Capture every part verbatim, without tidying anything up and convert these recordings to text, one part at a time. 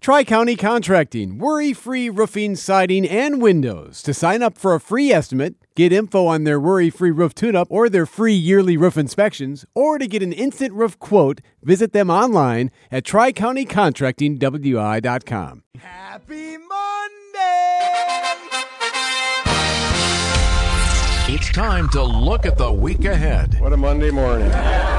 Tri-County Contracting, worry-free roofing, siding, and windows. To sign up for a free estimate, get info on their worry-free roof tune-up or their free yearly roof inspections, or to get an instant roof quote, visit them online at tri county contracting w i dot com. Happy Monday! It's time to look at the week ahead. What a Monday morning.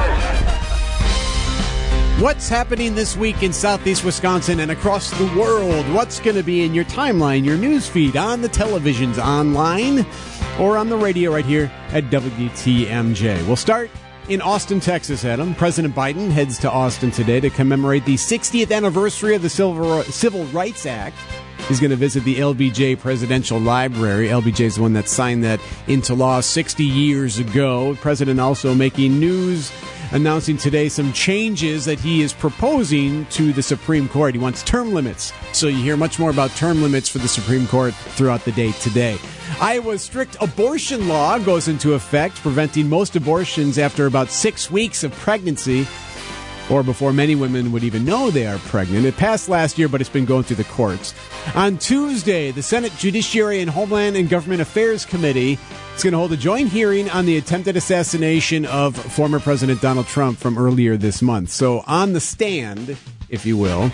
What's happening this week in Southeast Wisconsin and across the world? What's going to be in your timeline, your news feed, on the televisions, online, or on the radio right here at W T M J? We'll start in Austin, Texas, Adam. President Biden heads to Austin today to commemorate the sixtieth anniversary of the Civil Civil Rights Act. He's going to visit the L B J Presidential Library. L B J is the one that signed that into law sixty years ago. The president also making news, announcing today some changes that he is proposing to the Supreme Court. He wants term limits. So you hear much more about term limits for the Supreme Court throughout the day today. Iowa's strict abortion law goes into effect, preventing most abortions after about six weeks of pregnancy, or before many women would even know they are pregnant. It passed last year, but it's been going through the courts. On Tuesday, the Senate Judiciary and Homeland and Government Affairs Committee is going to hold a joint hearing on the attempted assassination of former President Donald Trump from earlier this month. So on the stand, if you will,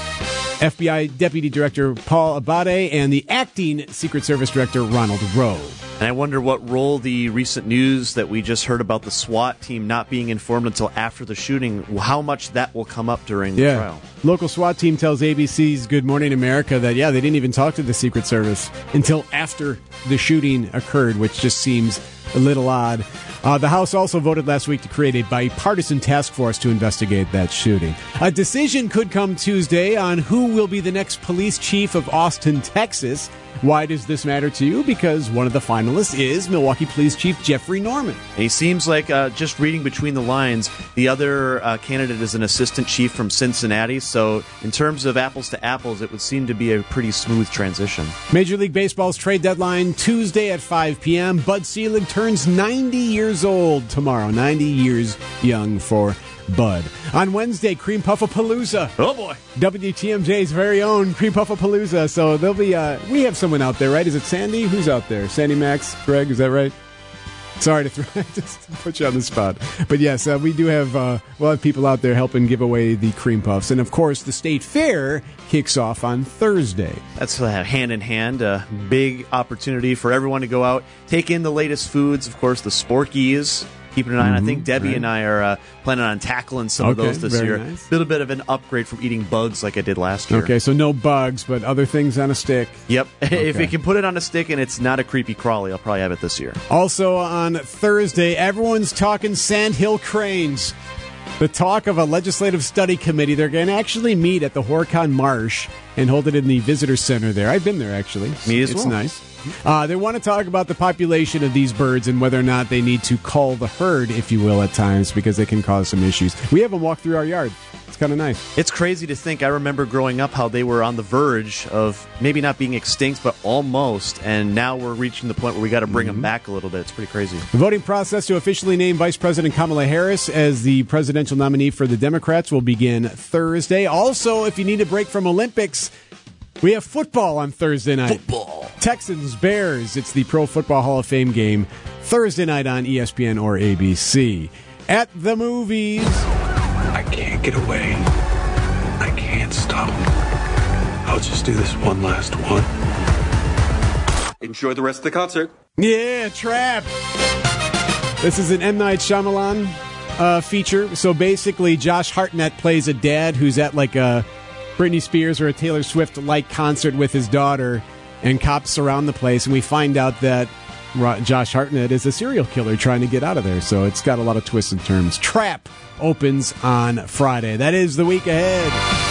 F B I Deputy Director Paul Abate and the acting Secret Service Director Ronald Rowe. And I wonder what role the recent news that we just heard about the SWAT team not being informed until after the shooting, how much that will come up during the yeah. trial. Local SWAT team tells A B C's Good Morning America that, yeah, they didn't even talk to the Secret Service until after the shooting occurred, which just seems a little odd. Uh, the House also voted last week to create a bipartisan task force to investigate that shooting. A decision could come Tuesday on who will be the next police chief of Austin, Texas. Why does this matter to you? Because one of the finalists is Milwaukee Police Chief Jeffrey Norman. And he seems like, uh, just reading between the lines, the other uh, candidate is an assistant chief from Cincinnati. So in terms of apples to apples, it would seem to be a pretty smooth transition. Major League Baseball's trade deadline Tuesday at five p.m. Bud Selig turns ninety years old tomorrow. ninety years young for Bud. On Wednesday, Cream Puffapalooza. Oh, boy. W T M J's very own Cream Puffapalooza. So there'll be, uh, we have someone out there, right? Is it Sandy? Who's out there? Sandy Max? Greg, is that right? Sorry to throw, just put you on the spot. But yes, uh, we do have, uh, we'll have people out there helping give away the Cream Puffs. And of course, the State Fair kicks off on Thursday. That's uh, hand in hand, a big opportunity for everyone to go out, take in the latest foods. Of course, the Sporkies. Keeping an eye on. Mm-hmm, I think Debbie right. and I are uh, planning on tackling some okay, of those this very year. Nice. A little bit of an upgrade from eating bugs like I did last year. Okay, so no bugs, but other things on a stick. Yep. Okay. If you can put it on a stick and it's not a creepy crawly, I'll probably have it this year. Also on Thursday, everyone's talking Sandhill Cranes. The talk of a legislative study committee. They're going to actually meet at the Horicon Marsh and hold it in the visitor center there. I've been there, actually. Me as it's well. It's nice. Uh, they want to talk about the population of these birds and whether or not they need to cull the herd, if you will, at times, because they can cause some issues. We have them walk through our yard. It's kind of nice. It's crazy to think. I remember growing up how they were on the verge of maybe not being extinct, but almost. And now we're reaching the point where we got to bring mm-hmm. them back a little bit. It's pretty crazy. The voting process to officially name Vice President Kamala Harris as the presidential nominee for the Democrats will begin Thursday. Also, if you need a break from Olympics, we have football on Thursday night. Football. Texans, Bears. It's the Pro Football Hall of Fame game Thursday night on E S P N or A B C. At the movies. I can't get away. I can't stop. I'll just do this one last one. Enjoy the rest of the concert. Yeah, Trap. This is an M. Night Shyamalan uh, feature. So basically, Josh Hartnett plays a dad who's at like a Britney Spears or a Taylor Swift-like concert with his daughter, and cops surround the place, and we find out that Josh Hartnett is a serial killer trying to get out of there. So it's got a lot of twists and turns. Trap opens on Friday. That is the week ahead.